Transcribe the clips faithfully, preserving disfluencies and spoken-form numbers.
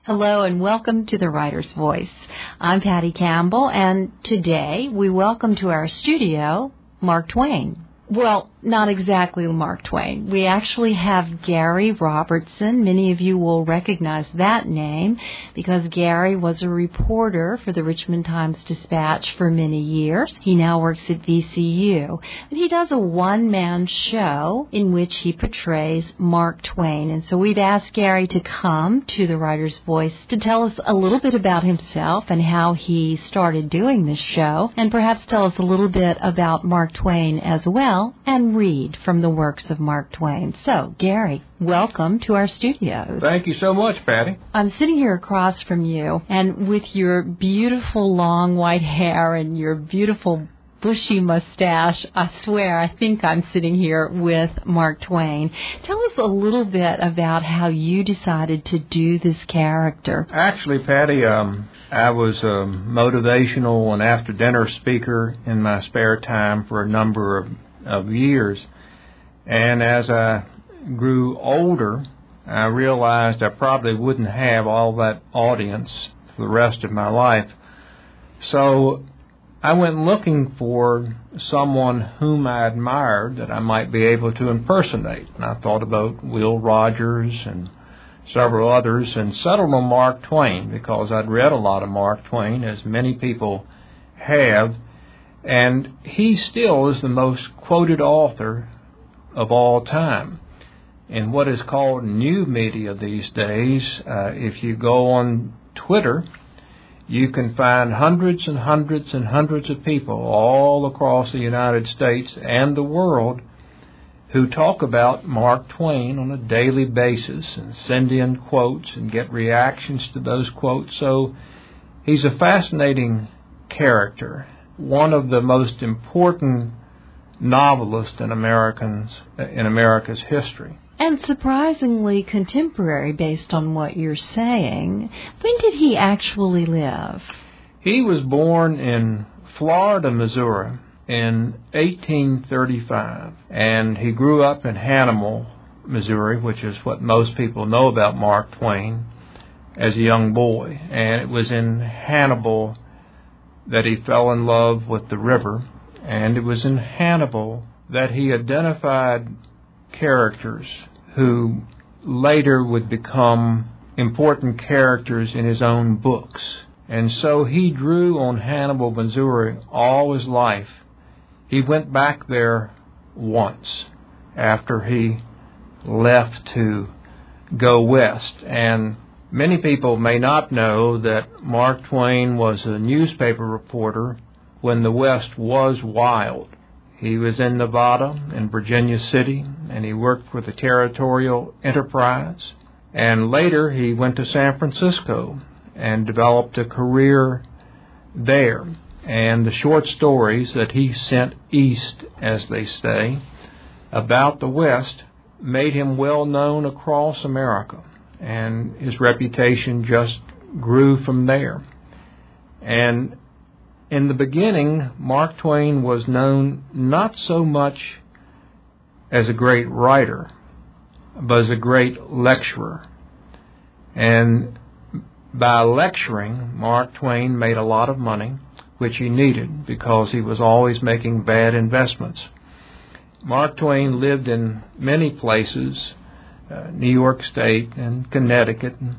Hello and welcome to The Writer's Voice. I'm Patty Campbell, and today we welcome to our studio Mark Twain. Well, not exactly Mark Twain. We actually have Gary Robertson. Many of you will recognize that name because Gary was a reporter for the Richmond Times-Dispatch for many years. He now works at V C U. But he does a one-man show in which he portrays Mark Twain. And so we've asked Gary to come to The Writer's Voice to tell us a little bit about himself and how he started doing this show, and perhaps tell us a little bit about Mark Twain as well, and read from the works of Mark Twain. So, Gary, welcome to our studios. Thank you so much, Patty. I'm sitting here across from you, and with your beautiful long white hair and your beautiful bushy mustache, I swear I think I'm sitting here with Mark Twain. Tell us a little bit about how you decided to do this character. Actually, Patty, um, I was a motivational and after-dinner speaker in my spare time for a number of, of years. And as I grew older, I realized I probably wouldn't have all that audience for the rest of my life. So I went looking for someone whom I admired that I might be able to impersonate. And I thought about Will Rogers and several others and settled on Mark Twain because I'd read a lot of Mark Twain, as many people have, and he still is the most quoted author of all time. In what is called new media these days, uh, if you go on Twitter, you can find hundreds and hundreds and hundreds of people all across the United States and the world who talk about Mark Twain on a daily basis and send in quotes and get reactions to those quotes. So he's a fascinating character, one of the most important novelists in Americans in America's history. And surprisingly contemporary based on what you're saying. When did he actually live? He was born in Florida, Missouri in eighteen thirty-five, and he grew up in Hannibal, Missouri, which is what most people know about Mark Twain, as a young boy. And it was in Hannibal that he fell in love with the river, and it was in Hannibal that he identified characters who later would become important characters in his own books. And so he drew on Hannibal, Missouri all his life. He went back there once after he left to go west. And many people may not know that Mark Twain was a newspaper reporter when the West was wild. He was in Nevada and Virginia City, and he worked for the Territorial Enterprise. And later he went to San Francisco and developed a career there. And the short stories that he sent east, as they say, about the West made him well known across America. And his reputation just grew from there. And in the beginning, Mark Twain was known not so much as a great writer, but as a great lecturer. And by lecturing, Mark Twain made a lot of money, which he needed because he was always making bad investments. Mark Twain lived in many places, uh, New York State and Connecticut, and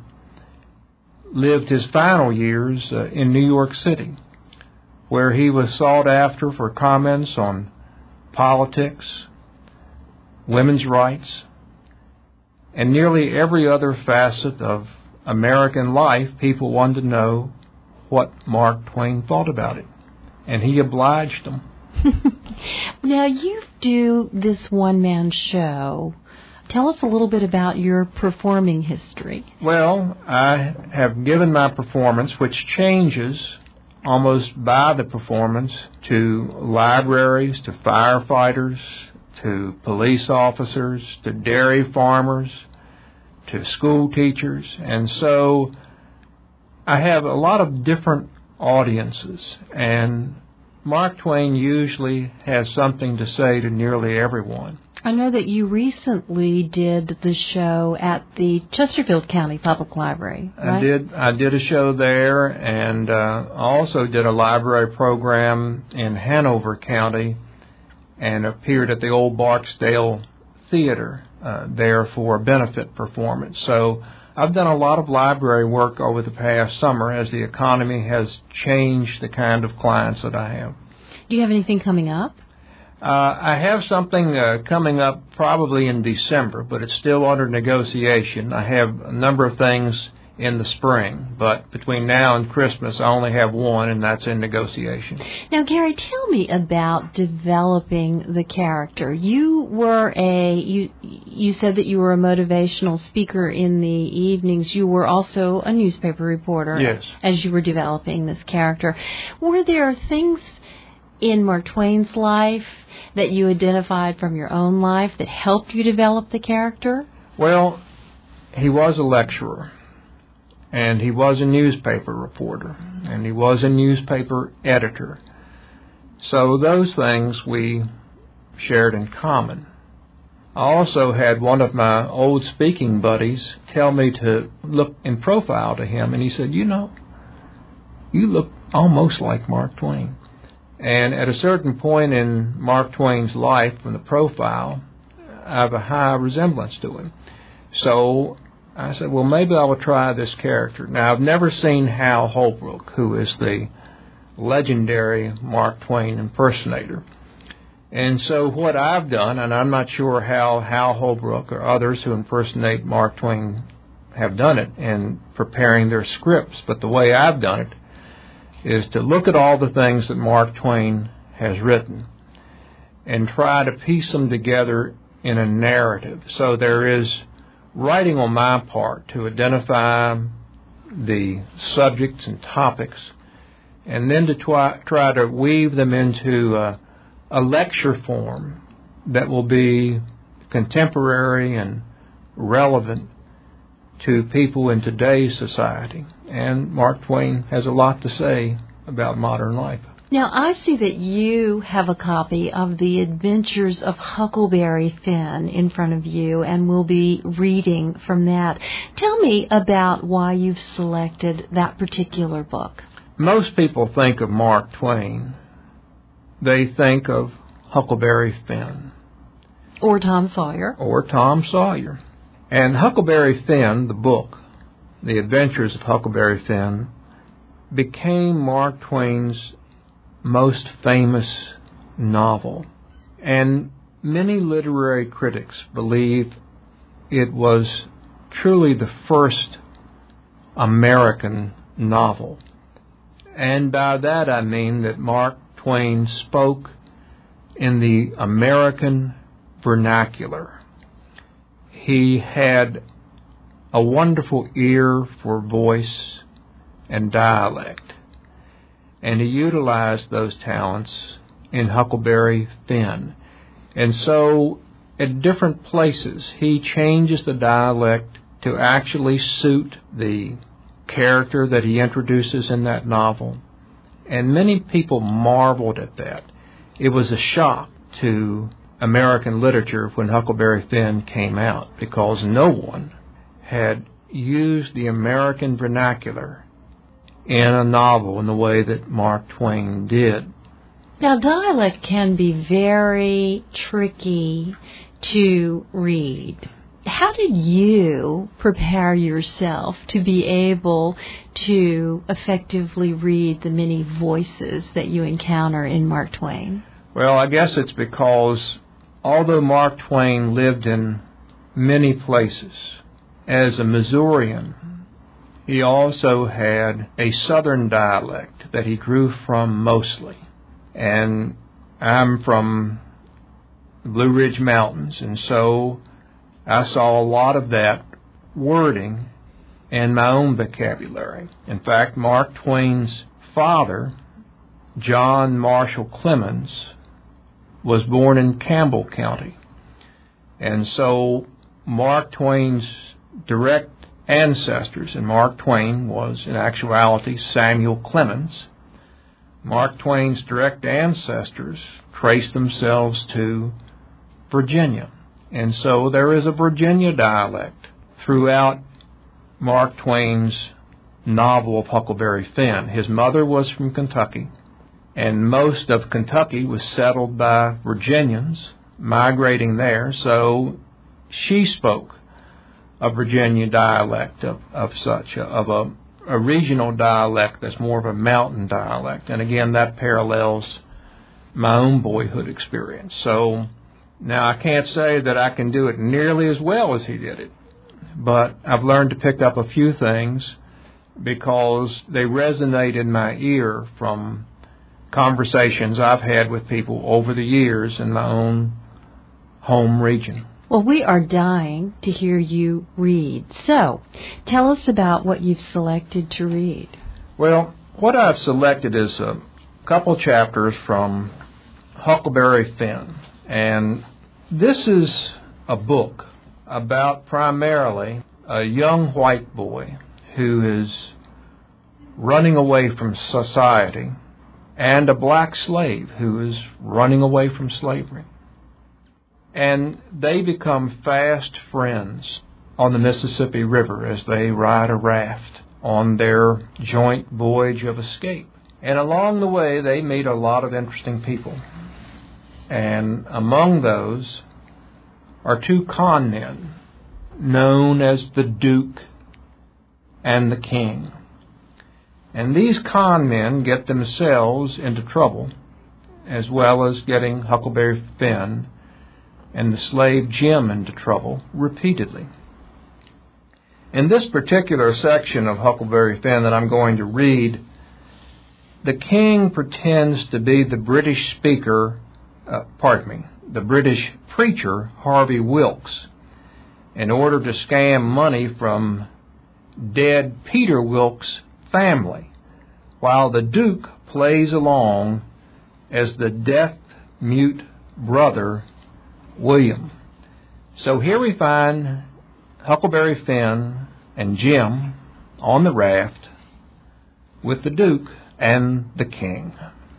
lived his final years uh, in New York City, where he was sought after for comments on politics, women's rights, and nearly every other facet of American life. People wanted to know what Mark Twain thought about it, and he obliged them. Now, you do this one-man show. Tell us a little bit about your performing history. Well, I have given my performance, which changes almost by the performance, to libraries, to firefighters, to police officers, to dairy farmers, to school teachers. And so I have a lot of different audiences, and Mark Twain usually has something to say to nearly everyone. I know that you recently did the show at the Chesterfield County Public Library, right? I did. I did a show there, and uh, also did a library program in Hanover County, and appeared at the Old Barksdale Theater uh, there for a benefit performance. So I've done a lot of library work over the past summer as the economy has changed the kind of clients that I have. Do you have anything coming up? Uh, I have something uh, coming up probably in December, but it's still under negotiation. I have a number of things in the spring, but between now and Christmas, I only have one, and that's in negotiation. Now, Gary, tell me about developing the character. You were a you you said that you were a motivational speaker in the evenings. You were also a newspaper reporter. Yes. As you were developing this character. Were there things in Mark Twain's life that you identified from your own life that helped you develop the character? Well, he was a lecturer, and he was a newspaper reporter, and he was a newspaper editor. So those things we shared in common. I also had one of my old speaking buddies tell me to look in profile to him, and he said, you know, you look almost like Mark Twain. And at a certain point in Mark Twain's life, from the profile, I have a high resemblance to him. So I said, well, maybe I will try this character. Now, I've never seen Hal Holbrook, who is the legendary Mark Twain impersonator. And so what I've done, and I'm not sure how Hal Holbrook or others who impersonate Mark Twain have done it in preparing their scripts, but the way I've done it is to look at all the things that Mark Twain has written and try to piece them together in a narrative. So there is writing on my part to identify the subjects and topics, and then to try, try to weave them into a, a lecture form that will be contemporary and relevant to people in today's society. And Mark Twain has a lot to say about modern life. Now, I see that you have a copy of The Adventures of Huckleberry Finn in front of you, and we'll be reading from that. Tell me about why you've selected that particular book. Most people think of Mark Twain. They think of Huckleberry Finn. Or Tom Sawyer. Or Tom Sawyer. And Huckleberry Finn, the book, The Adventures of Huckleberry Finn, became Mark Twain's most famous novel. And many literary critics believe it was truly the first American novel. And by that I mean that Mark Twain spoke in the American vernacular. He had a wonderful ear for voice and dialect, and he utilized those talents in Huckleberry Finn. And so at different places he changes the dialect to actually suit the character that he introduces in that novel. And many people marveled at that. It was a shock to American literature when Huckleberry Finn came out, because no one had used the American vernacular in a novel in the way that Mark Twain did. Now, dialect can be very tricky to read. How did you prepare yourself to be able to effectively read the many voices that you encounter in Mark Twain? Well, I guess it's because although Mark Twain lived in many places, as a Missourian, he also had a southern dialect that he drew from mostly. And I'm from the Blue Ridge Mountains, and so I saw a lot of that wording in my own vocabulary. In fact, Mark Twain's father, John Marshall Clemens, was born in Campbell County. And so Mark Twain's direct ancestors, and Mark Twain was in actuality Samuel Clemens, Mark Twain's direct ancestors traced themselves to Virginia. And so there is a Virginia dialect throughout Mark Twain's novel of Huckleberry Finn. His mother was from Kentucky, and most of Kentucky was settled by Virginians migrating there, so she spoke a Virginia dialect of, of such, of a, a regional dialect that's more of a mountain dialect. And again, that parallels my own boyhood experience. So now I can't say that I can do it nearly as well as he did it, but I've learned to pick up a few things because they resonate in my ear from conversations I've had with people over the years in my own home region. Well, we are dying to hear you read. So, tell us about what you've selected to read. Well, what I've selected is a couple chapters from Huckleberry Finn. And this is a book about primarily a young white boy who is running away from society and a black slave who is running away from slavery. And they become fast friends on the Mississippi River as they ride a raft on their joint voyage of escape. And along the way, they meet a lot of interesting people. And among those are two con men known as the Duke and the King. And these con men get themselves into trouble, as well as getting Huckleberry Finn and the slave Jim into trouble repeatedly. In this particular section of Huckleberry Finn that I'm going to read, the king pretends to be the British speaker, uh, pardon me, the British preacher Harvey Wilkes, in order to scam money from dead Peter Wilkes' family, while the Duke plays along as the deaf-mute brother William. So here we find Huckleberry Finn and Jim on the raft with the Duke and the King.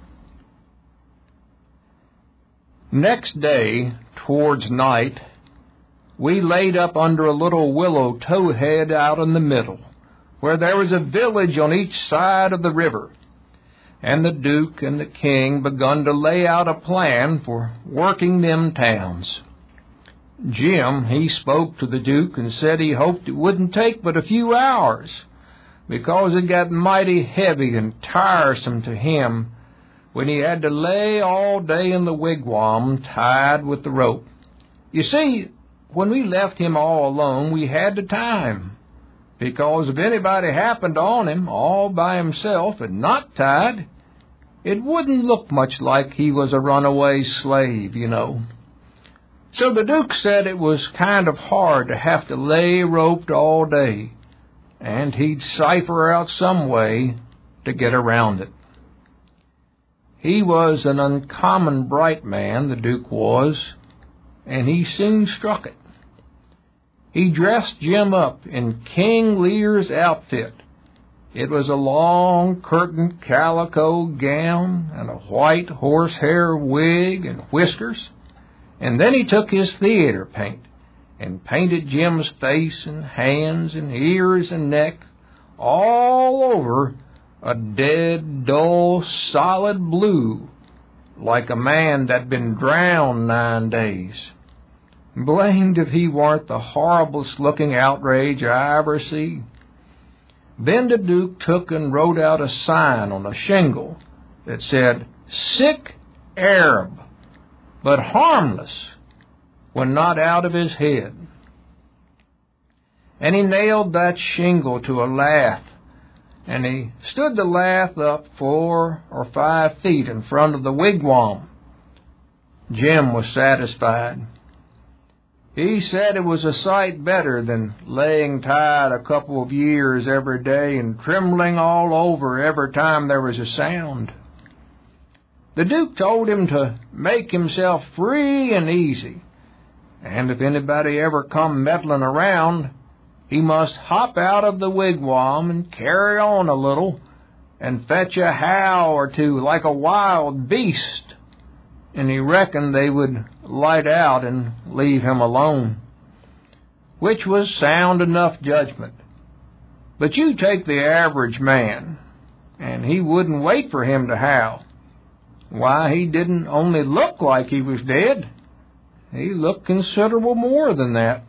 Next day, towards night, we laid up under a little willow towhead out in the middle, where there was a village on each side of the river. And the Duke and the King begun to lay out a plan for working them towns. Jim, he spoke to the Duke and said he hoped it wouldn't take but a few hours, because it got mighty heavy and tiresome to him when he had to lay all day in the wigwam tied with the rope. You see, when we left him all alone, we had the time, because if anybody happened on him all by himself and not tied, it wouldn't look much like he was a runaway slave, you know. So the Duke said it was kind of hard to have to lay roped all day, and he'd cipher out some way to get around it. He was an uncommon bright man, the Duke was, and he soon struck it. He dressed Jim up in King Lear's outfit. It was a long curtained calico gown and a white horsehair wig and whiskers. And then he took his theater paint and painted Jim's face and hands and ears and neck all over a dead, dull, solid blue, like a man that'd been drowned nine days. Blamed if he weren't the horriblest-looking outrage I ever see. Then the Duke took and wrote out a sign on a shingle that said, "Sick Arab, but harmless when not out of his head." And he nailed that shingle to a lath, and he stood the lath up four or five feet in front of the wigwam. Jim was satisfied. He said it was a sight better than laying tied a couple of years every day and trembling all over every time there was a sound. The Duke told him to make himself free and easy, and if anybody ever come meddling around, he must hop out of the wigwam and carry on a little and fetch a howl or two like a wild beast, and he reckoned they would light out and leave him alone, which was sound enough judgment. But you take the average man, and he wouldn't wait for him to howl. Why, he didn't only look like he was dead. He looked considerable more than that.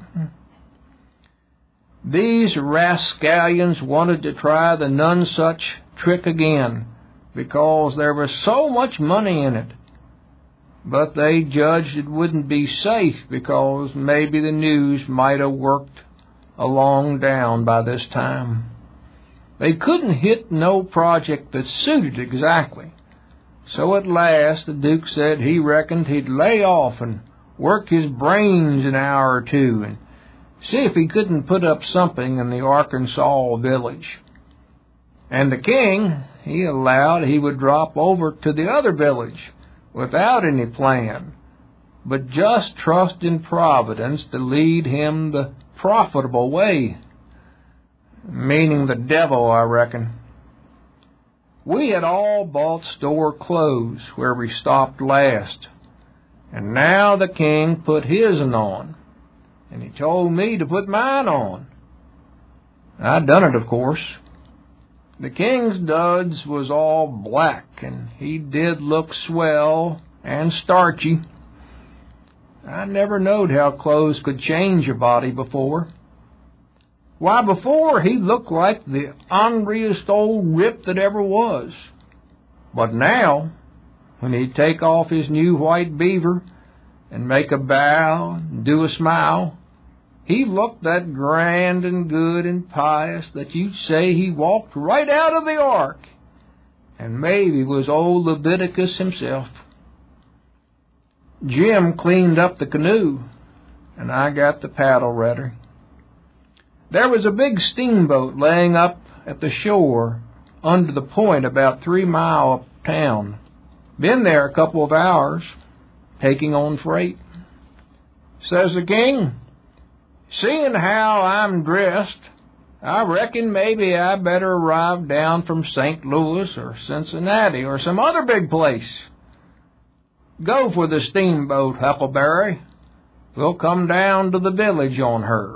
These rascallions wanted to try the Nonesuch trick again, because there was so much money in it. But they judged it wouldn't be safe, because maybe the news might have worked along down by this time. They couldn't hit no project that suited exactly. So at last the Duke said he reckoned he'd lay off and work his brains an hour or two and see if he couldn't put up something in the Arkansas village. And the king, he allowed he would drop over to the other village without any plan, but just trust in Providence to lead him the profitable way, meaning the devil, I reckon. We had all bought store clothes where we stopped last, and now the king put his'n on, and he told me to put mine on. I done it, of course. The king's duds was all black, and he did look swell and starchy. I never knowed how clothes could change a body before. Why, before he looked like the orneriest old rip that ever was. But now, when he'd take off his new white beaver and make a bow and do a smile, he looked that grand and good and pious that you'd say he walked right out of the ark, and maybe was old Leviticus himself. Jim cleaned up the canoe, and I got the paddle ready. There was a big steamboat laying up at the shore under the point about three mile up town. Been there a couple of hours, taking on freight. Says the king, seeing how I'm dressed, I reckon maybe I better arrive down from Saint Louis or Cincinnati or some other big place. Go for the steamboat, Huckleberry. We'll come down to the village on her.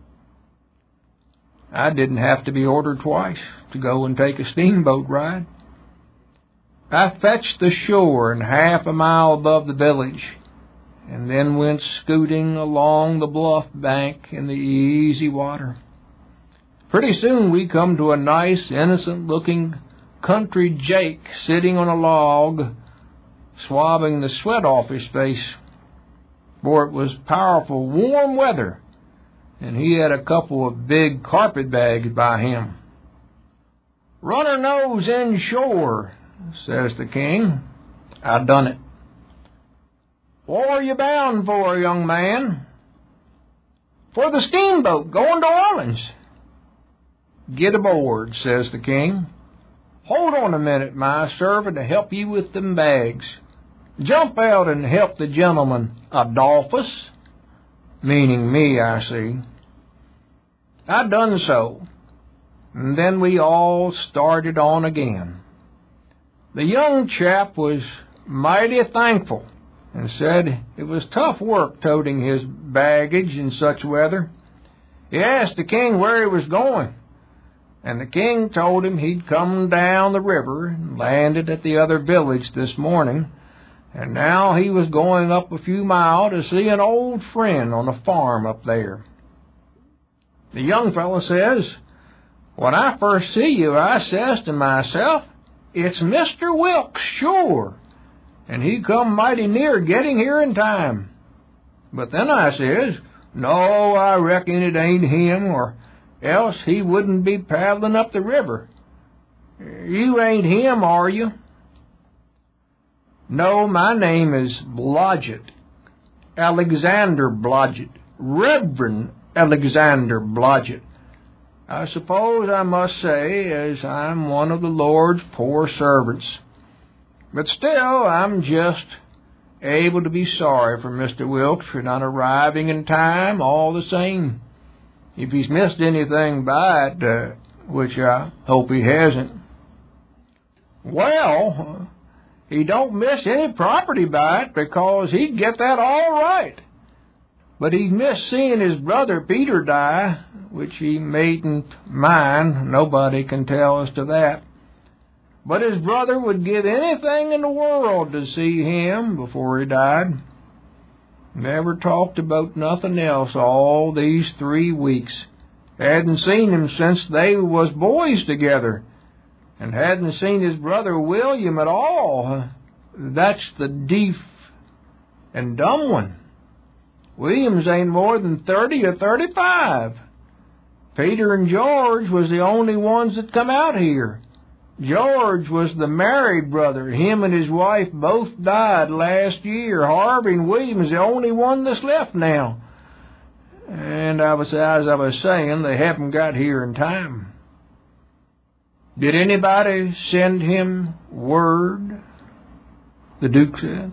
I didn't have to be ordered twice to go and take a steamboat ride. I fetched the shore and half a mile above the village, and then went scooting along the bluff bank in the easy water. Pretty soon we come to a nice, innocent-looking country Jake sitting on a log, swabbing the sweat off his face, for it was powerful warm weather, and he had a couple of big carpet bags by him. Run her nose inshore, says the king. I done it. What are you bound for, young man? For the steamboat going to Orleans. Get aboard, says the king. Hold on a minute, my servant, to help you with them bags. Jump out and help the gentleman, Adolphus. Meaning me, I see. I done so, and then we all started on again. The young chap was mighty thankful, and said it was tough work toting his baggage in such weather. He asked the king where he was going, and the king told him he'd come down the river and landed at the other village this morning, and now he was going up a few miles to see an old friend on a farm up there. The young fellow says, when I first see you, I says to myself, it's Mister Wilkes, sure, and he come mighty near getting here in time. But then I says, no, I reckon it ain't him, or else he wouldn't be paddling up the river. You ain't him, are you? No, my name is Blodgett, Alexander Blodgett, Reverend Alexander Blodgett. I suppose I must say, as I'm one of the Lord's poor servants. But still, I'm just able to be sorry for Mister Wilkes for not arriving in time all the same. If he's missed anything by it, uh, which I hope he hasn't. Well, he don't miss any property by it because he'd get that all right. But he'd miss seeing his brother Peter die, which he mayn't mind. Nobody can tell us to that. But his brother would give anything in the world to see him before he died. Never talked about nothing else all these three weeks. Hadn't seen him since they was boys together. And hadn't seen his brother William at all. That's the deaf and dumb one. Williams ain't more than thirty or thirty-five. Peter and George was the only ones that come out here. George was the married brother. Him and his wife both died last year. Harvey and William is the only one that's left now. And I was, as I was saying, they haven't got here in time. Did anybody send him word? The Duke said.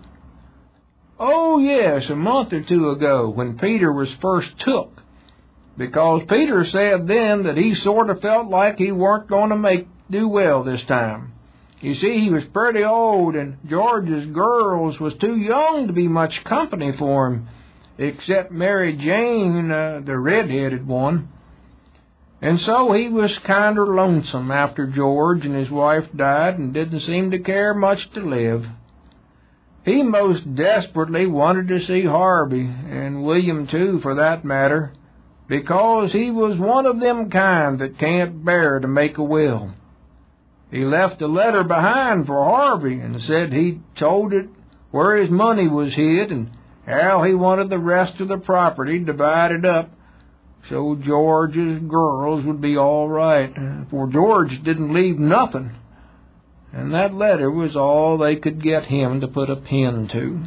Oh, yes, a month or two ago when Peter was first took. Because Peter said then that he sort of felt like he weren't going to make do well this time. You see, he was pretty old, and George's girls was too young to be much company for him, except Mary Jane, uh, the red-headed one. And so he was kinder lonesome after George and his wife died and didn't seem to care much to live. He most desperately wanted to see Harvey, and William too, for that matter, because he was one of them kind that can't bear to make a will. He left a letter behind for Harvey and said he'd told it where his money was hid and how he wanted the rest of the property divided up so George's girls would be all right, for George didn't leave nothing. And that letter was all they could get him to put a pen to.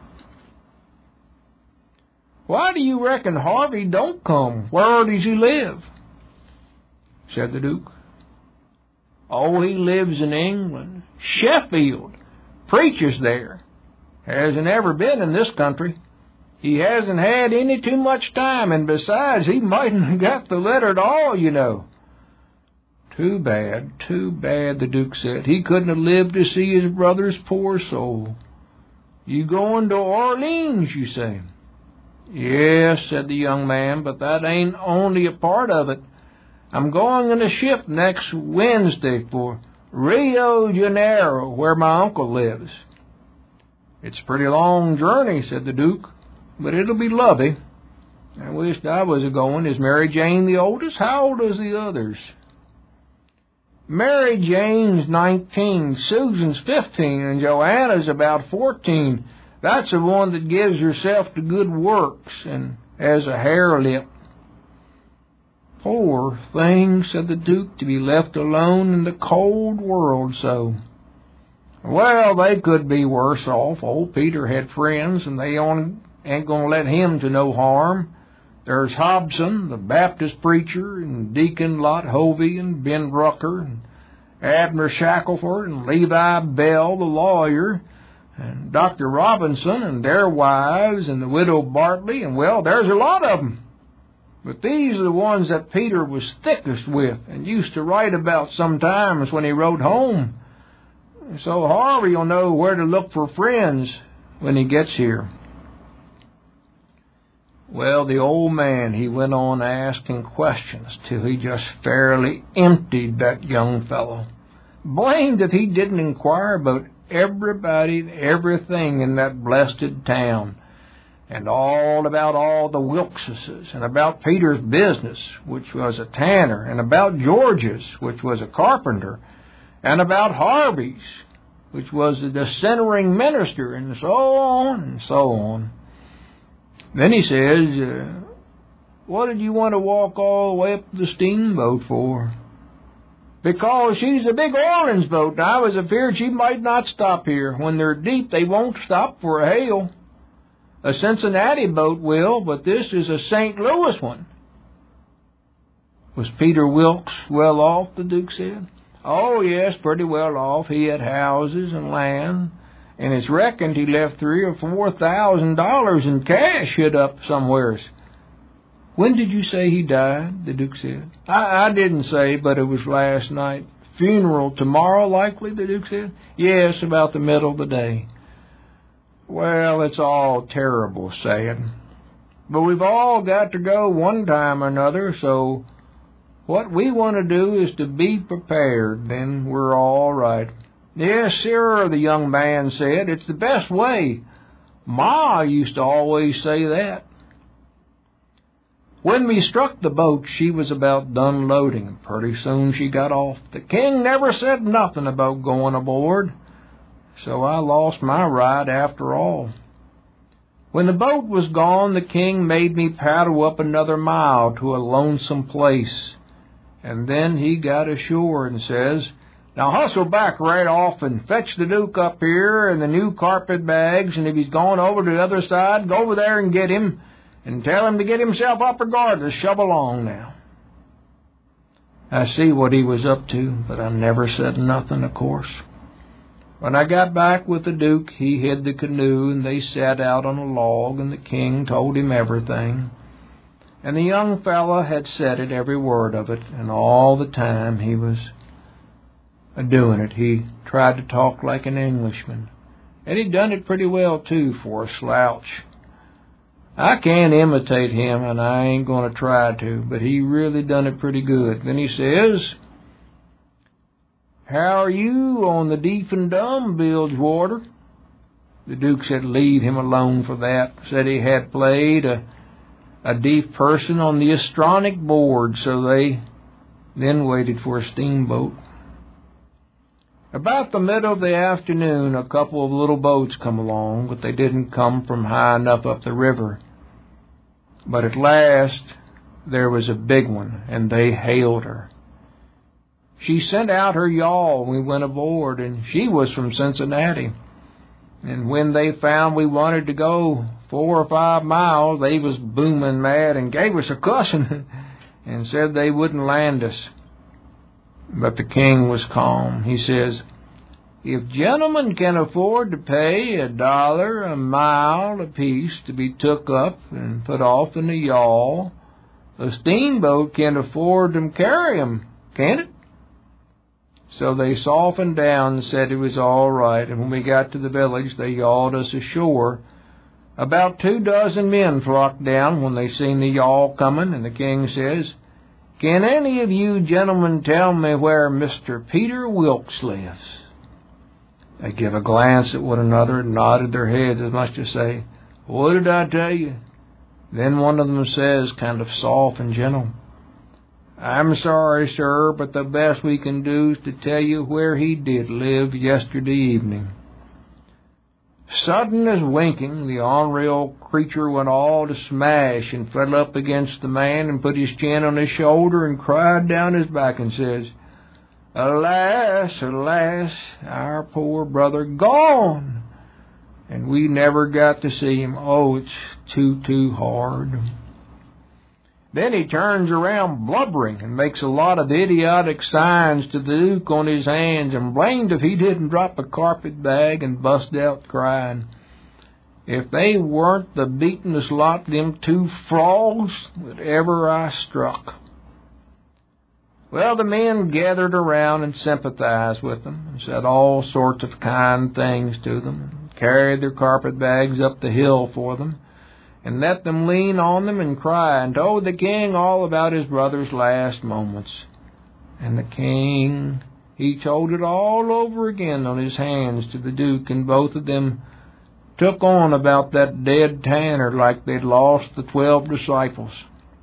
Why do you reckon Harvey don't come? Where does he live? Said the Duke. Oh, he lives in England. Sheffield. Preaches there. Hasn't ever been in this country. He hasn't had any too much time, and besides, he mightn't have got the letter at all, you know. Too bad, too bad, the Duke said. He couldn't have lived to see his brother's poor soul. You going to Orleans, you say? Yes, said the young man, but that ain't only a part of it. I'm going in a ship next Wednesday for Rio Janeiro, where my uncle lives. It's a pretty long journey, said the Duke, but it'll be lovely. I wished I was a-going. Is Mary Jane the oldest? How old is the others? Mary Jane's nineteen, Susan's fifteen, and Joanna's about fourteen. That's the one that gives herself to good works and has a hare lip. Poor thing, said the Duke, to be left alone in the cold world so. Well, they could be worse off. Old Peter had friends, and they ain't going to let him to no harm. There's Hobson, the Baptist preacher, and Deacon Lot Hovey, and Ben Rucker, and Abner Shackelford, and Levi Bell, the lawyer, and Doctor Robinson, and their wives, and the widow Bartley, and, well, there's a lot of them. But these are the ones that Peter was thickest with and used to write about sometimes when he wrote home. So Harvey will know where to look for friends when he gets here. Well, the old man, he went on asking questions till he just fairly emptied that young fellow. Blamed if he didn't inquire about everybody and everything in that blessed town, and all about all the Wilkseses, and about Peter's business, which was a tanner, and about George's, which was a carpenter, and about Harvey's, which was a dissentering minister, and so on and so on. Then he says, uh, what did you want to walk all the way up to the steamboat for? Because she's a big Orleans boat, and I was afeard she might not stop here. When they're deep, they won't stop for a hail. A Cincinnati boat will, but this is a Saint Louis one. Was Peter Wilkes well off, the Duke said? Oh, yes, pretty well off. He had houses and land, and it's reckoned he left three or four thousand dollars in cash hid up somewheres. When did you say he died? The Duke said. I, I didn't say, but it was last night. Funeral tomorrow, likely, the Duke said. Yes, about the middle of the day. Well, it's all terrible sad. But we've all got to go one time or another, so what we want to do is to be prepared, then we're all right. Yes, sir, the young man said. It's the best way. Ma used to always say that. When we struck the boat, she was about done loading. Pretty soon she got off. The king never said nothing about going aboard, so I lost my ride after all. When the boat was gone, the king made me paddle up another mile to a lonesome place, and then he got ashore and says, "Now hustle back right off and fetch the Duke up here and the new carpet bags, and if he's gone over to the other side, go over there and get him, and tell him to get himself up regardless. Shove along now." I see what he was up to, but I never said nothing, of course. When I got back with the Duke, he hid the canoe, and they sat out on a log, and the king told him everything. And the young fella had said it, every word of it, and all the time he was doing it, he tried to talk like an Englishman. And he'd done it pretty well, too, for a slouch. I can't imitate him, and I ain't going to try to, but he really done it pretty good. Then he says, "How are you on the deaf and dumb, Bilgewater?" The Duke said leave him alone for that. Said he had played a, a deaf person on the astronomic board, so they then waited for a steamboat. About the middle of the afternoon, a couple of little boats come along, but they didn't come from high enough up the river. But at last, there was a big one, and they hailed her. She sent out her yawl, and we went aboard, and she was from Cincinnati. And when they found we wanted to go four or five miles, they was booming mad and gave us a cussing and said they wouldn't land us. But the king was calm. He says, "If gentlemen can afford to pay a dollar a mile apiece to be took up and put off in a yawl, a steamboat can afford to carry 'em, can't it?" So they softened down and said it was all right, and when we got to the village, they yawled us ashore. About two dozen men flocked down when they seen the yawl coming, and the king says, "Can any of you gentlemen tell me where Mister Peter Wilkes lives?" They give a glance at one another and nodded their heads as much to say, "What did I tell you?" Then one of them says, kind of soft and gentle, "I'm sorry, sir, but the best we can do is to tell you where he did live yesterday evening." Sudden as winking, the ornery old creature went all to smash and fell up against the man and put his chin on his shoulder and cried down his back and says, "Alas, alas, our poor brother gone, and we never got to see him. Oh, it's too, too hard." Then he turns around blubbering and makes a lot of idiotic signs to the Duke on his hands and blamed if he didn't drop a carpet bag and bust out crying. If they weren't the beatenest lot, them two frogs, that ever I struck. Well, the men gathered around and sympathized with them and said all sorts of kind things to them and carried their carpet bags up the hill for them, and let them lean on them and cry, and told the king all about his brother's last moments. And the king, he told it all over again on his hands to the Duke, and both of them took on about that dead tanner like they'd lost the twelve disciples.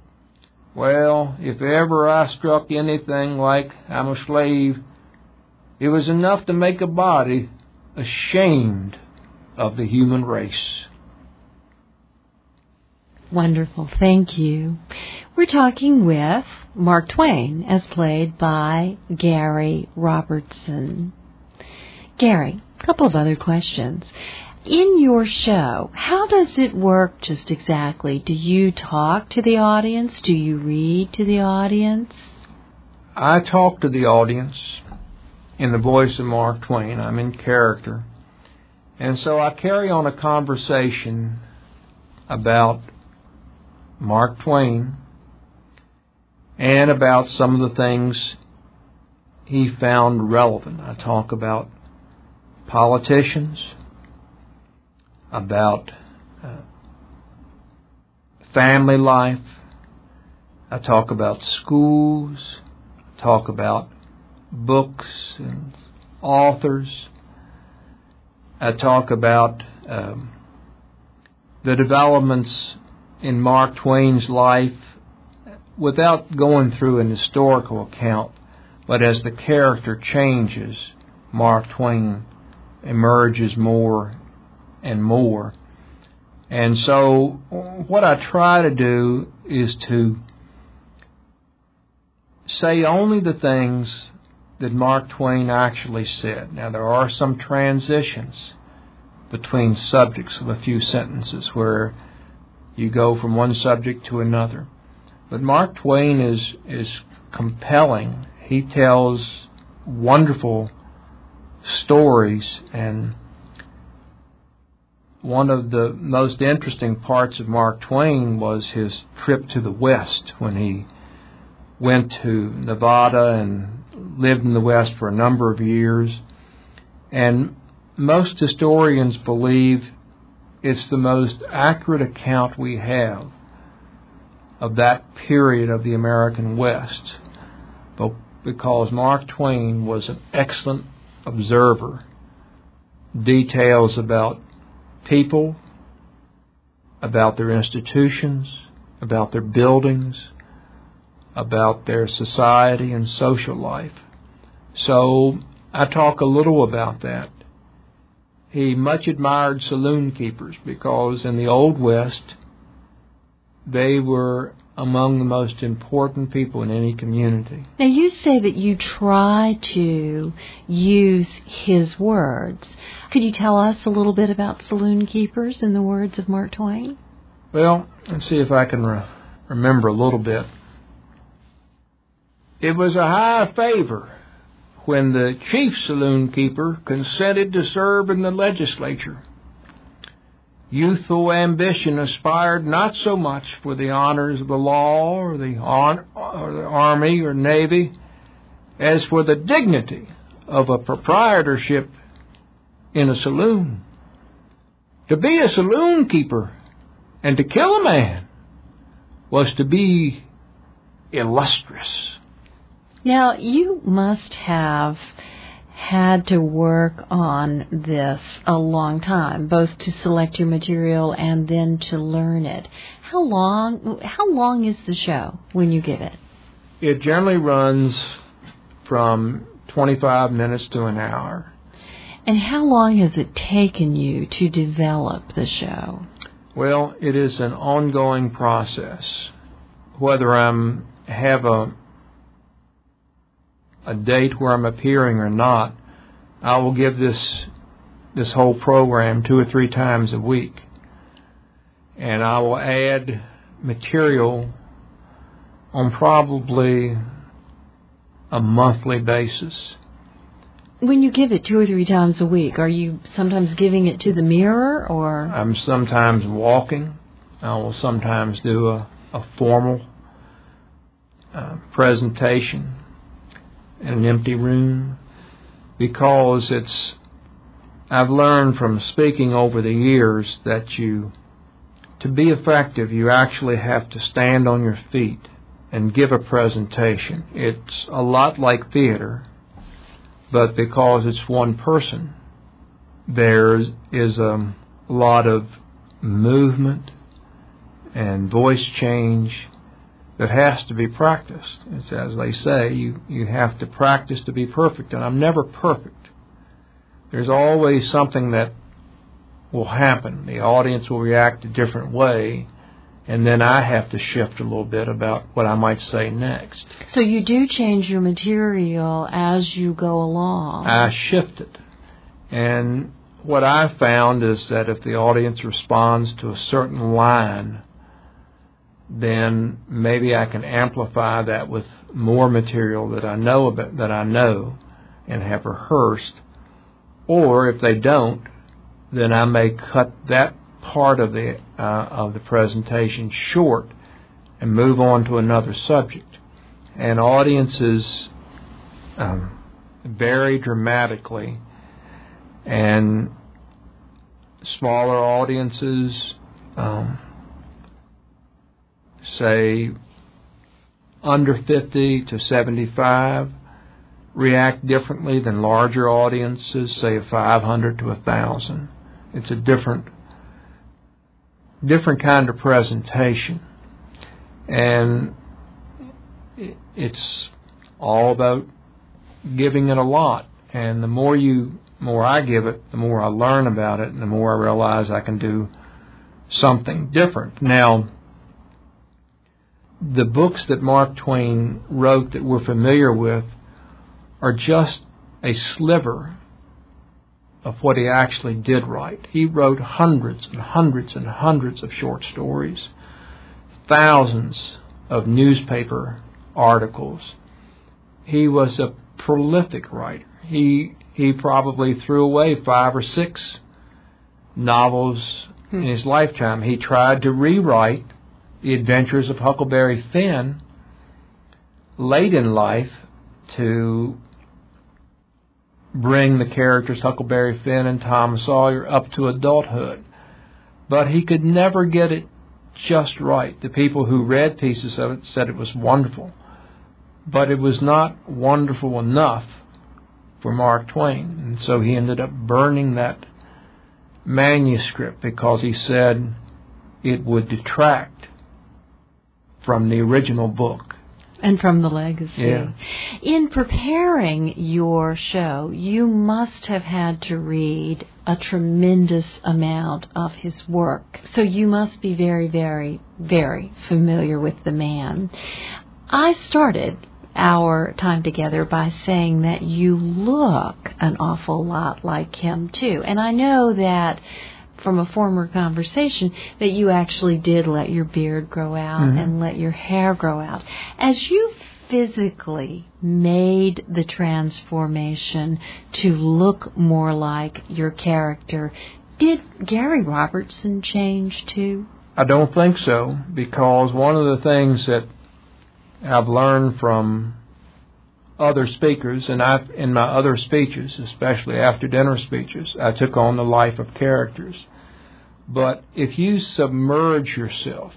Well, if ever I struck anything like I'm a slave, it was enough to make a body ashamed of the human race. Wonderful. Thank you. We're talking with Mark Twain, as played by Gary Robertson. Gary, a couple of other questions. In your show, how does it work just exactly? Do you talk to the audience? Do you read to the audience? I talk to the audience in the voice of Mark Twain. I'm in character. And so I carry on a conversation about Mark Twain and about some of the things he found relevant. I talk about politicians, about uh, family life. I talk about schools, talk about books and authors. I talk about um, the developments in Mark Twain's life without going through an historical account, but as the character changes, Mark Twain emerges more and more. And so what I try to do is to say only the things that Mark Twain actually said. Now, there are some transitions between subjects of a few sentences where you go from one subject to another. But Mark Twain is is compelling. He tells wonderful stories, and one of the most interesting parts of Mark Twain was his trip to the West, when he went to Nevada and lived in the West for a number of years. And most historians believe it's the most accurate account we have of that period of the American West, but because Mark Twain was an excellent observer. Details about people, about their institutions, about their buildings, about their society and social life. So I talk a little about that. He much admired saloon keepers because in the Old West, they were among the most important people in any community. Now, you say that you try to use his words. Could you tell us a little bit about saloon keepers in the words of Mark Twain? Well, let's see if I can re- remember a little bit. It was a high favor when the chief saloon keeper consented to serve in the legislature. Youthful ambition aspired not so much for the honors of the law or the, on, or the army or navy as for the dignity of a proprietorship in a saloon. To be a saloon keeper and to kill a man was to be illustrious. Now, you must have had to work on this a long time, both to select your material and then to learn it. How long how long is the show when you give it? It generally runs from twenty-five minutes to an hour. And how long has it taken you to develop the show? Well, it is an ongoing process. Whether I'm have a a date where I'm appearing or not, I will give this this whole program two or three times a week. And I will add material on probably a monthly basis. When you give it two or three times a week, are you sometimes giving it to the mirror, or? I'm sometimes walking. I will sometimes do a, a formal uh, presentation in an empty room, because it's, I've learned from speaking over the years that you, to be effective, you actually have to stand on your feet and give a presentation. It's a lot like theater, but because it's one person, there is a lot of movement and voice change that has to be practiced. It's as they say, you, you have to practice to be perfect, and I'm never perfect. There's always something that will happen. The audience will react a different way, and then I have to shift a little bit about what I might say next. So you do change your material as you go along. I shift it. And what I found is that if the audience responds to a certain line, then maybe I can amplify that with more material that I know about, that I know and have rehearsed. Or if they don't, then I may cut that part of the uh, of the presentation short and move on to another subject. And audiences um, vary dramatically, And smaller audiences, um, say under fifty to seventy-five, react differently than larger audiences, say of five hundred to one thousand. It's a different, different kind of presentation. And it's all about giving it a lot. And the more you, more I give it, the more I learn about it, and the more I realize I can do something different. Now, the books that Mark Twain wrote that we're familiar with are just a sliver of what he actually did write. He wrote hundreds and hundreds and hundreds of short stories, thousands of newspaper articles. He was a prolific writer. He he probably threw away five or six novels hmm. in his lifetime. He tried to rewrite The Adventures of Huckleberry Finn late in life to bring the characters Huckleberry Finn and Tom Sawyer up to adulthood. But he could never get it just right. The people who read pieces of it said it was wonderful. But it was not wonderful enough for Mark Twain. And so he ended up burning that manuscript because he said it would detract from the original book. And from the legacy. Yeah. In preparing your show, you must have had to read a tremendous amount of his work. So you must be very, very, very familiar with the man. I started our time together by saying that you look an awful lot like him, too. And I know that from a former conversation that you actually did let your beard grow out mm-hmm. and let your hair grow out. As you physically made the transformation to look more like your character, did Gary Robertson change too? I don't think so, because one of the things that I've learned from other speakers, and I've, in my other speeches, especially after dinner speeches, I took on the life of characters. But if you submerge yourself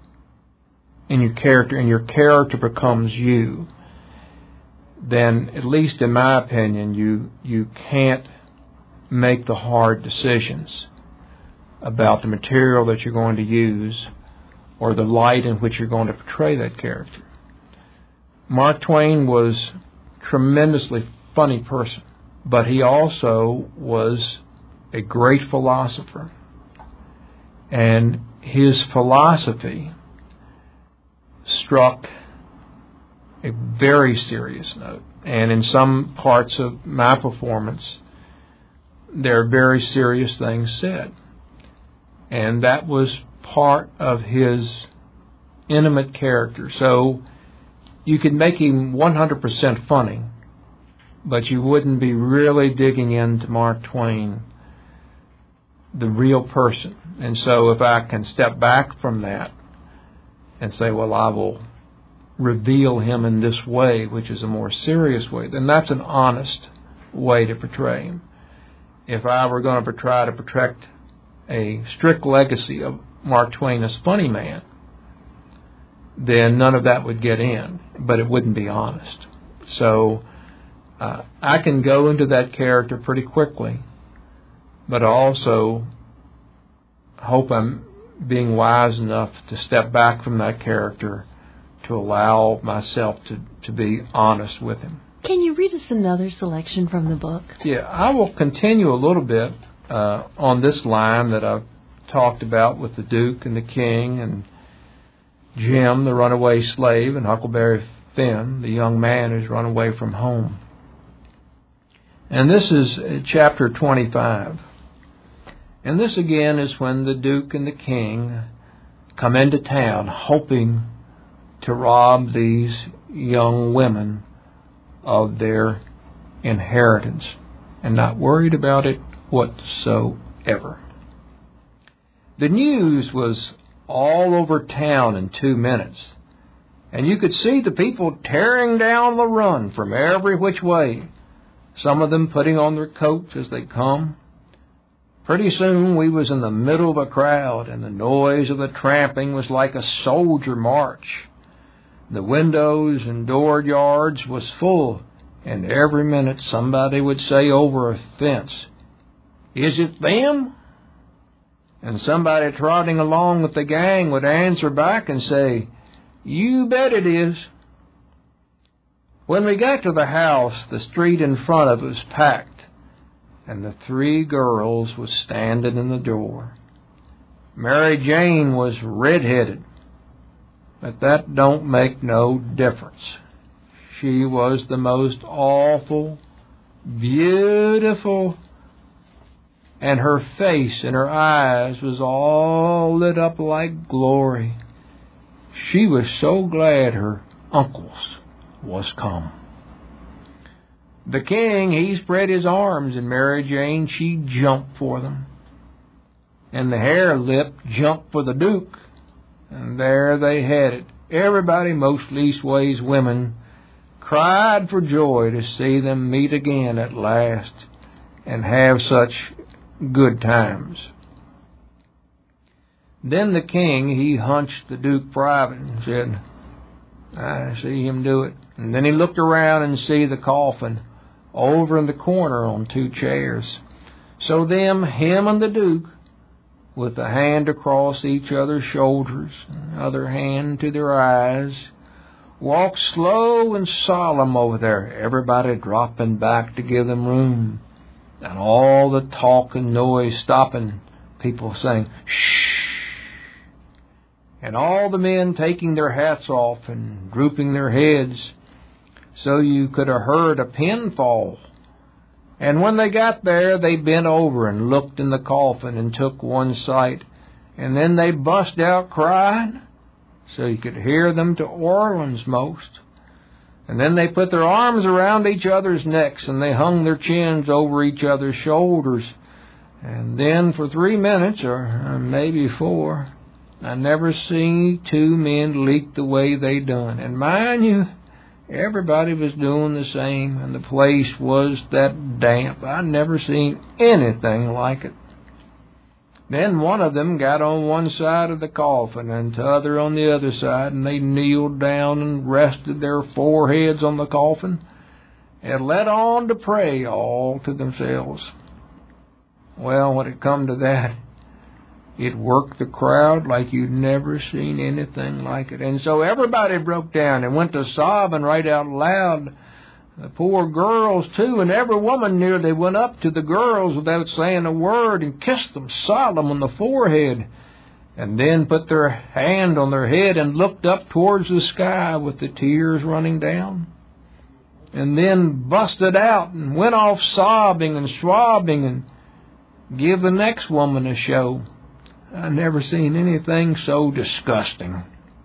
in your character, and your character becomes you, then, at least in my opinion, you you can't make the hard decisions about the material that you're going to use or the light in which you're going to portray that character. Mark Twain was a tremendously funny person, but he also was a great philosopher. And his philosophy struck a very serious note. And in some parts of my performance, there are very serious things said. And that was part of his intimate character. So you could make him one hundred percent funny, but you wouldn't be really digging into Mark Twain, the real person. And so if I can step back from that and say, well, I will reveal him in this way, which is a more serious way, then that's an honest way to portray him. If I were going to try to protect a strict legacy of Mark Twain as funny man, then none of that would get in, but it wouldn't be honest. So uh, I can go into that character pretty quickly, but I also hope I'm being wise enough to step back from that character to allow myself to, to be honest with him. Can you read us another selection from the book? Yeah, I will continue a little bit uh, on this line that I've talked about with the Duke and the King and Jim, the runaway slave, and Huckleberry Finn, the young man who's run away from home. And this is chapter twenty-five. And this again is when the Duke and the King come into town hoping to rob these young women of their inheritance and not worried about it whatsoever. The news was all over town in two minutes, and you could see the people tearing down the run from every which way. some of them putting on their coats as they come. Pretty soon we was in the middle of a crowd, and the noise of the tramping was like a soldier march. The windows and door yards was full, and every minute somebody would say over a fence, "Is it them?" And somebody trotting along with the gang would answer back and say, "You bet it is." When we got to the house, the street in front of it was packed, and the three girls was standing in the door. Mary Jane was red-headed, but that don't make no difference. She was the most awful, beautiful, and her face and her eyes was all lit up like glory. She was so glad her uncles was come. The king, he spread his arms, and Mary Jane, she jumped for them. And the hare lip jumped for the Duke. And there they had it. Everybody, most leastways women, cried for joy to see them meet again at last and have such good times. Then the king, he hunched the Duke private and said, "I see him do it." And then he looked around and see the coffin over in the corner on two chairs. So them, him and the Duke, with a hand across each other's shoulders, and other hand to their eyes, walked slow and solemn over there, everybody dropping back to give them room, and all the talk and noise stopping, people saying, "Shh," and all the men taking their hats off and drooping their heads, so you could have heard a pin fall. And when they got there, they bent over and looked in the coffin and took one sight, and then they bust out crying, so you could hear them to Orleans most. And then they put their arms around each other's necks, and they hung their chins over each other's shoulders. And then for three minutes, or maybe four, I never seen two men leak the way they done. And mind you, everybody was doing the same, and the place was that damp. I never seen anything like it. Then one of them got on one side of the coffin and the other on the other side, and they kneeled down and rested their foreheads on the coffin and let on to pray all to themselves. Well, when it come to that, it worked the crowd like you'd never seen anything like it. And so everybody broke down and went to sobbing right out loud. The poor girls, too, and every woman nearly went up to the girls without saying a word and kissed them solemn on the forehead, and then put their hand on their head and looked up towards the sky with the tears running down, and then busted out and went off sobbing and swabbing and give the next woman a show. I never seen anything so disgusting.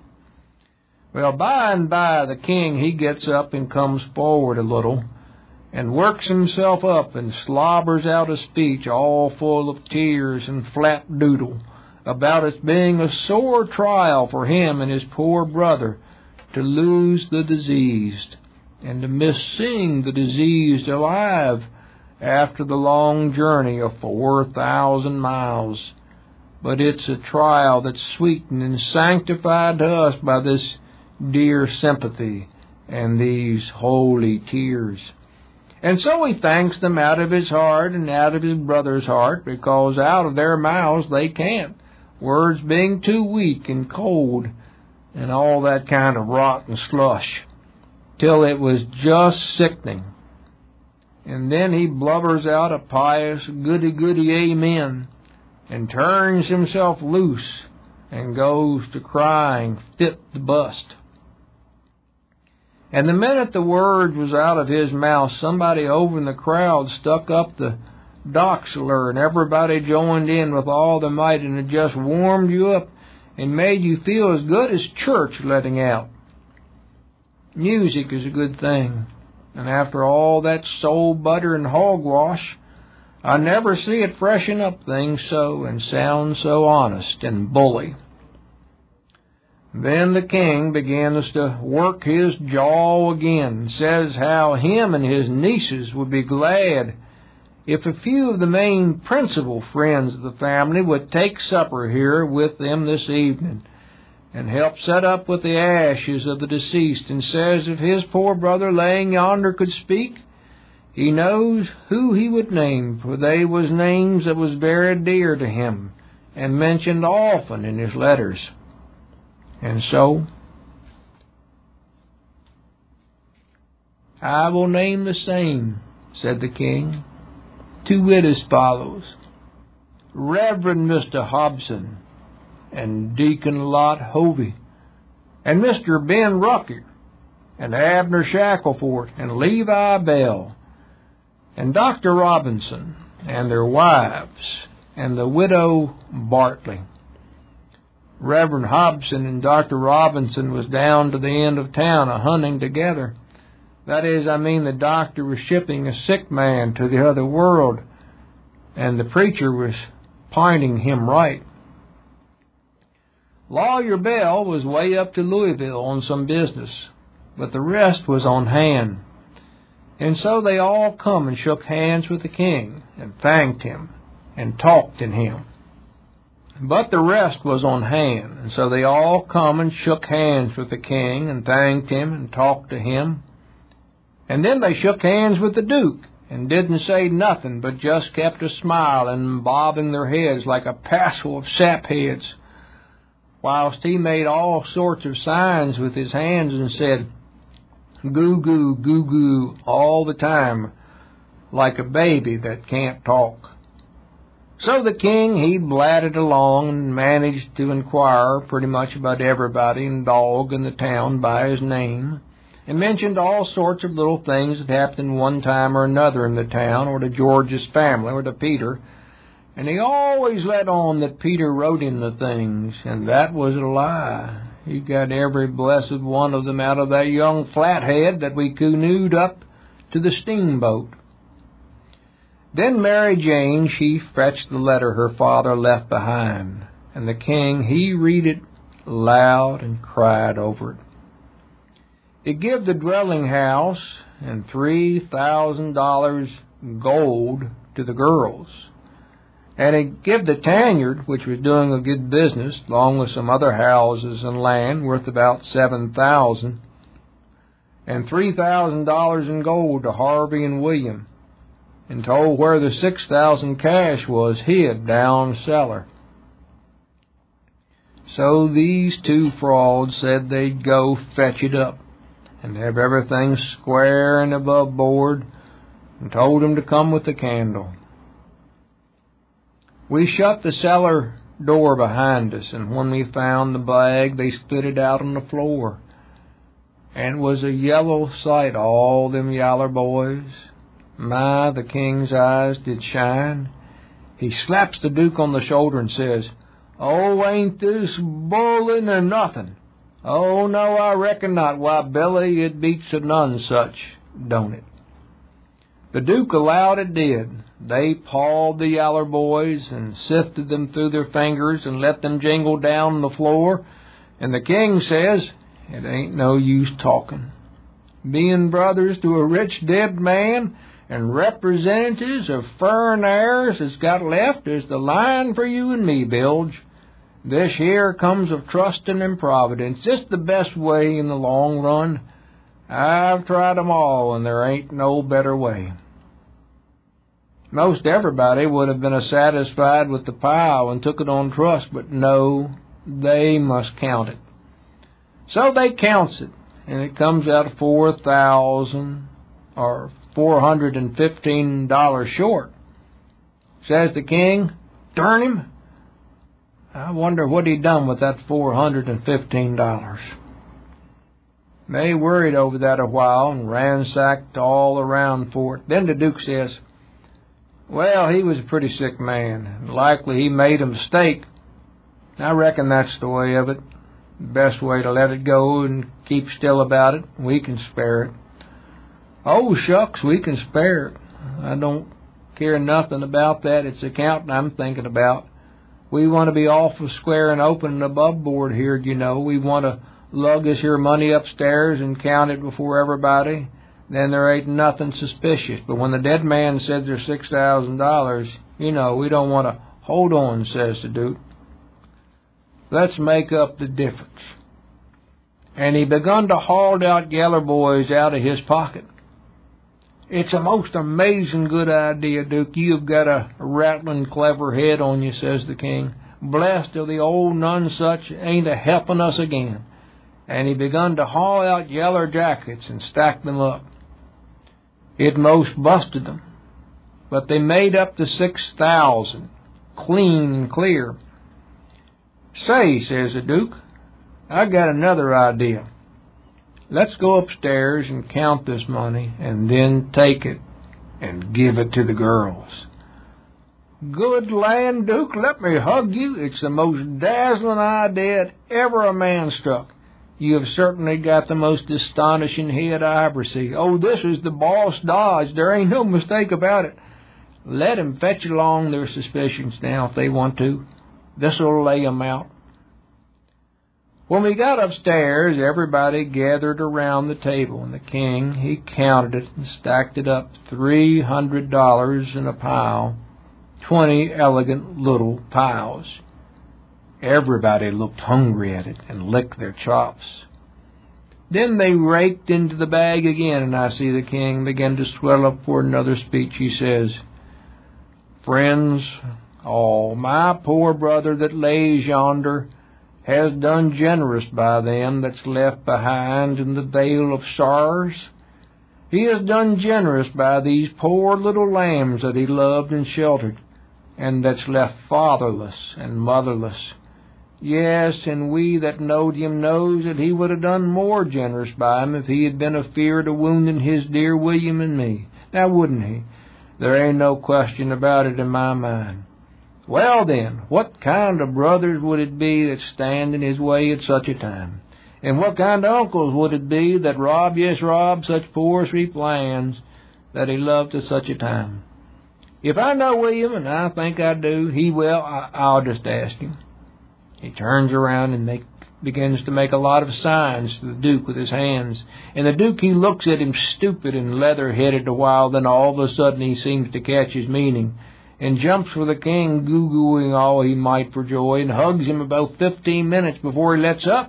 Well, by and by, the king, he gets up and comes forward a little and works himself up and slobbers out a speech all full of tears and flat doodle about it being a sore trial for him and his poor brother to lose the diseased and to miss seeing the diseased alive after the long journey of four thousand miles. But it's a trial that's sweetened and sanctified to us by this dear sympathy and these holy tears. And so he thanks them out of his heart and out of his brother's heart, because out of their mouths they can't, words being too weak and cold and all that kind of rot and slush, till it was just sickening. And then he blubbers out a pious goody-goody amen, and turns himself loose and goes to crying fit to bust. And the minute the word was out of his mouth, somebody over in the crowd stuck up the doxalar, and everybody joined in with all their might, and it just warmed you up and made you feel as good as church letting out. Music is a good thing, and after all that soul butter and hogwash, I never see it freshen up things so and sound so honest and bully. Then the king begins to work his jaw again, says how him and his nieces would be glad if a few of the main principal friends of the family would take supper here with them this evening and help set up with the ashes of the deceased, and says if his poor brother laying yonder could speak, he knows who he would name, for they was names that was very dear to him and mentioned often in his letters. And so, I will name the same, said the king, to wit as follows: Reverend Mister Hobson, and Deacon Lot Hovey, and Mister Ben Rucker, and Abner Shackleford, and Levi Bell, and Doctor Robinson, and their wives, and the widow Bartley. Reverend Hobson and Doctor Robinson was down to the end of town a-hunting together. That is, I mean, the doctor was shipping a sick man to the other world, and the preacher was pointing him right. Lawyer Bell was way up to Louisville on some business, but the rest was on hand. And so they all come and shook hands with the king, and thanked him, and talked in him. But the rest was on hand, and so they all come and shook hands with the king, and thanked him, and talked to him. And then they shook hands with the Duke, and didn't say nothing, but just kept a smile and bobbing their heads like a passel of sapheads, whilst he made all sorts of signs with his hands and said, goo-goo, goo-goo, all the time, like a baby that can't talk. So the king, he blatted along and managed to inquire pretty much about everybody and dog in the town by his name, and mentioned all sorts of little things that happened one time or another in the town, or to George's family, or to Peter, and he always let on that Peter wrote him the things, and that was a lie. He got every blessed one of them out of that young flathead that we canoed up to the steamboat. Then Mary Jane, she fetched the letter her father left behind, and the king, he read it loud and cried over it. It give the dwelling house and three thousand dollars gold to the girls, and it give the Tanyard, which was doing a good business, along with some other houses and land worth about seven thousand, and three thousand dollars in gold to Harvey and William, and told where the six thousand cash was hid down cellar. So these two frauds said they'd go fetch it up and have everything square and above board, and told him to come with the candle. We shut the cellar door behind us, and when we found the bag, they spit it out on the floor, and it was a yellow sight, all them yaller boys. My, the king's eyes did shine. He slaps the Duke on the shoulder and says, "Oh, ain't this bull in there nothing? Oh, no, I reckon not. Why, Billy, it beats a none such, don't it?" The Duke allowed it did. They pawed the yaller boys and sifted them through their fingers and let them jingle down on the floor, and the king says, "It ain't no use talking. Being brothers to a rich dead man and representatives of furrin heirs that's got left is the line for you and me, Bilge. This here comes of trustin' in Providence. It's the best way in the long run. I've tried 'em all, and there ain't no better way." Most everybody would have been satisfied with the pile and took it on trust, but no, they must count it. So they counts it, and it comes out four thousand or four hundred and fifteen dollars short. Says the king, "Darn him! I wonder what he done with that four hundred and fifteen dollars." They worried over that a while and ransacked all around for it. Then the Duke says, "Well, he was a pretty sick man, and likely he made a mistake. I reckon that's the way of it. The best way to let it go and keep still about it. We can spare it." "Oh, shucks, we can spare it. I don't care nothing about that. It's the accountant I'm thinking about. We want to be awful square and open and above board here, you know. We want to lug this here money upstairs and count it before everybody. Then there ain't nothing suspicious. But when the dead man said there's six thousand dollars, you know, we don't want to hold on, says the Duke. Let's make up the difference. And he begun to haul out yeller boys out of his pocket. It's a most amazing good idea, Duke. You've got a rattling clever head on you, says the king. Blessed till the old Nonesuch ain't a helping us again. And he begun to haul out yeller jackets and stack them up. It most busted them, but they made up the six thousand, clean and clear. Say, says the Duke, I got another idea. Let's go upstairs and count this money and then take it and give it to the girls. Good land, Duke, let me hug you. It's the most dazzling idea that ever a man struck. You have certainly got the most astonishing head I ever see. Oh, this is the boss Dodge. There ain't no mistake about it. Let 'em fetch along their suspicions now if they want to. This'll lay 'em out. When we got upstairs, everybody gathered around the table, and the king, he counted it and stacked it up, three hundred dollars in a pile, twenty elegant little piles. Everybody looked hungry at it and licked their chops. Then they raked into the bag again, and I see the king begin to swell up for another speech. He says, Friends, all, my poor brother that lays yonder has done generous by them that's left behind in the vale of sorrows. He has done generous by these poor little lambs that he loved and sheltered, and that's left fatherless and motherless. Yes, and we that knowed him knows that he would have done more generous by him if he had been afeard of wounding his dear William and me. Now, wouldn't he? There ain't no question about it in my mind. Well, then, what kind of brothers would it be that stand in his way at such a time? And what kind of uncles would it be that rob, yes, rob such poor sweet lambs that he loved at such a time? If I know William, and I think I do, he will, I, I'll just ask him. He turns around and make, begins to make a lot of signs to the Duke with his hands. And the Duke, he looks at him stupid and leather-headed a while, then all of a sudden he seems to catch his meaning and jumps for the king, goo-gooing all he might for joy, and hugs him about fifteen minutes before he lets up.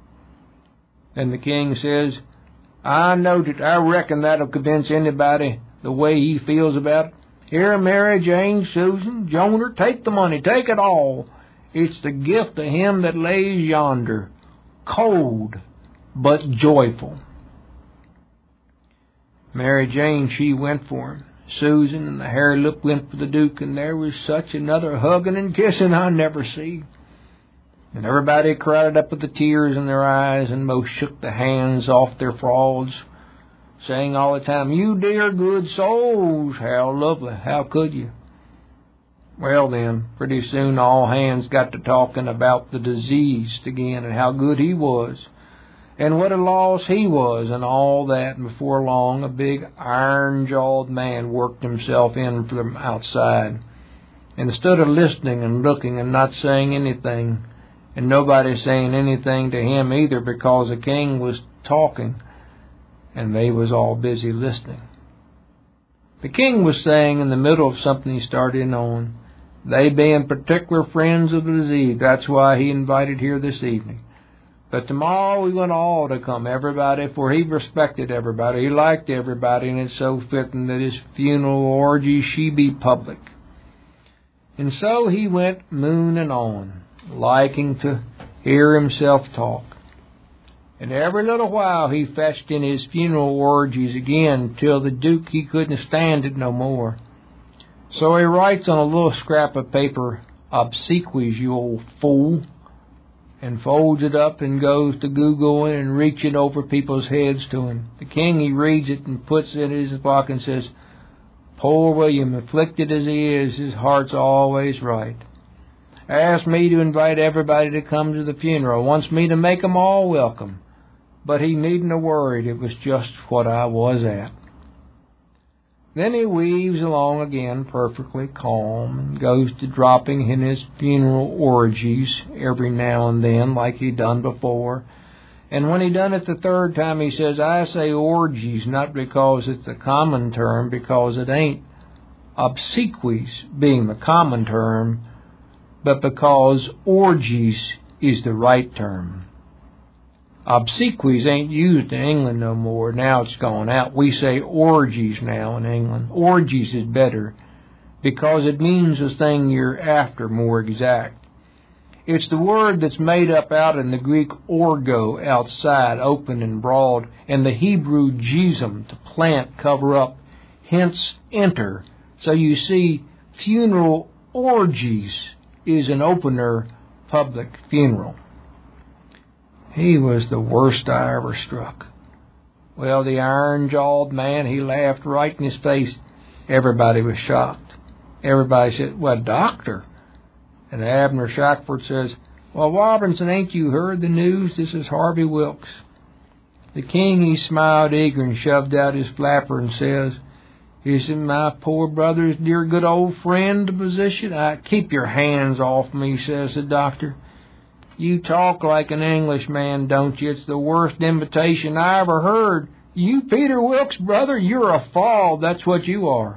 And the king says, I know that I reckon that'll convince anybody the way he feels about it. Here, Mary, Jane, Susan, Joner, take the money, take it all. It's the gift of him that lays yonder, cold but joyful. Mary Jane, she went for him. Susan and the hairy lip went for the Duke, and there was such another hugging and kissing I never see. And everybody crowded up with the tears in their eyes, and most shook the hands off their frauds, saying all the time, You dear good souls, how lovely, how could you? Well then, pretty soon all hands got to talking about the deceased again, and how good he was, and what a loss he was, and all that, and before long a big iron-jawed man worked himself in from outside, and instead of listening and looking and not saying anything, and nobody saying anything to him either, because the king was talking, and they was all busy listening. The king was saying in the middle of something he started in on, they being particular friends of the disease, that's why he invited here this evening. But tomorrow we want all to come, everybody, for he respected everybody. He liked everybody, and it's so fitting that his funeral orgy she be public. And so he went mooning on, liking to hear himself talk. And every little while he fetched in his funeral orgies again, till the Duke he couldn't stand it no more. So he writes on a little scrap of paper, Obsequies, you old fool, and folds it up and goes to Googling and reaching over people's heads to him. The king, he reads it and puts it in his pocket and says, Poor William, afflicted as he is, his heart's always right. Asked me to invite everybody to come to the funeral, wants me to make 'em all welcome, but he needn't have worried, it was just what I was at. Then he weaves along again perfectly calm and goes to dropping in his funeral orgies every now and then like he done before. And when he done it the third time, he says, I say orgies not because it's a common term, because it ain't, obsequies being the common term, but because orgies is the right term. Obsequies ain't used in England no more. Now it's gone out. We say orgies now in England. Orgies is better because it means the thing you're after more exact. It's the word that's made up out in the Greek orgo, outside, open and broad, and the Hebrew jesum, to plant, cover up, hence enter. So you see, funeral orgies is an opener public funeral. He was the worst I ever struck. Well, the iron-jawed man, he laughed right in his face. Everybody was shocked. Everybody said, well, doctor. And Abner Shackford says, well, Robinson, ain't you heard the news? This is Harvey Wilkes. The king, he smiled eager and shoved out his flapper and says, isn't my poor brother's dear good old friend the physician? I, keep your hands off me, says the doctor. You talk like an Englishman, don't you? It's the worst invitation I ever heard. You, Peter Wilkes, brother, you're a fall. That's what you are.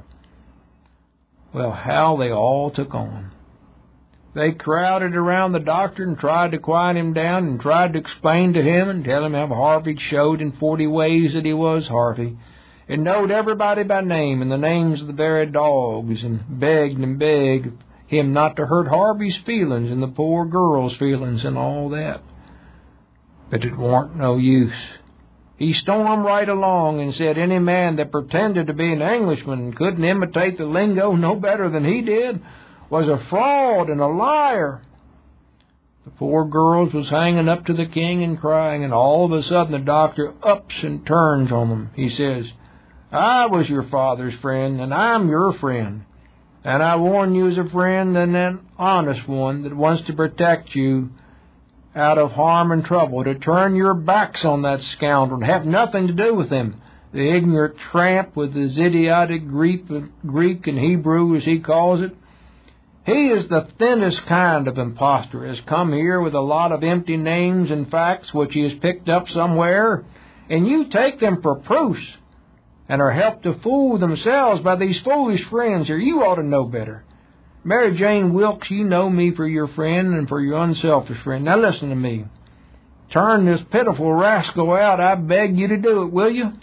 Well, how they all took on. They crowded around the doctor and tried to quiet him down and tried to explain to him and tell him how Harvey showed in forty ways that he was Harvey, and knowed everybody by name and the names of the very dogs, and begged and begged him not to hurt Harvey's feelings and the poor girl's feelings and all that. But it warn't no use. He stormed right along and said any man that pretended to be an Englishman and couldn't imitate the lingo no better than he did was a fraud and a liar. The poor girls was hanging up to the king and crying, and all of a sudden the doctor ups and turns on them. He says, I was your father's friend, and I'm your friend. And I warn you as a friend and an honest one that wants to protect you out of harm and trouble, to turn your backs on that scoundrel and have nothing to do with him, the ignorant tramp with his idiotic Greek, Greek and Hebrew, as he calls it. He is the thinnest kind of impostor, has come here with a lot of empty names and facts which he has picked up somewhere, and you take them for proofs, and are helped to fool themselves by these foolish friends here. You ought to know better. Mary Jane Wilkes, you know me for your friend and for your unselfish friend. Now listen to me. Turn this pitiful rascal out. I beg you to do it, will you?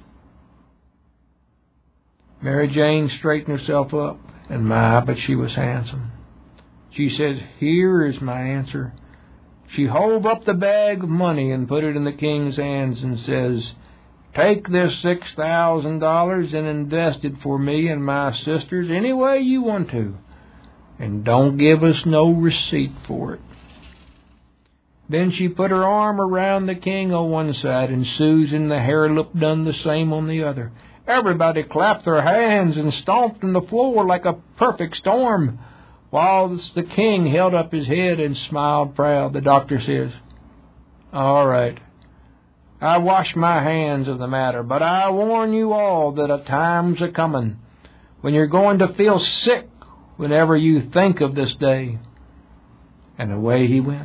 Mary Jane straightened herself up, and my, but she was handsome. She says, here is my answer. She hove up the bag of money and put it in the king's hands and says, take this six thousand dollars and invest it for me and my sisters any way you want to. And don't give us no receipt for it. Then she put her arm around the king on one side, and Susan the harelip done the same on the other. Everybody clapped their hands and stomped on the floor like a perfect storm, whilst the king held up his head and smiled proud. The doctor says, all right, I wash my hands of the matter, but I warn you all that a time's a-coming when you're going to feel sick whenever you think of this day. And away he went.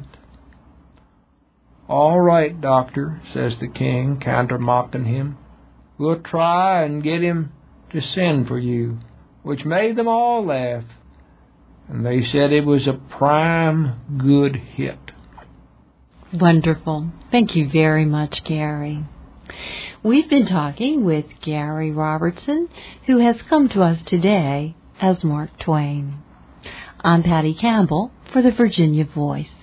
All right, doctor, says the king, counter-mocking him. We'll try and get him to send for you, which made them all laugh. And they said it was a prime good hit. Wonderful. Thank you very much, Gary. We've been talking with Gary Robertson, who has come to us today as Mark Twain. I'm Patty Campbell for the Virginia Voice.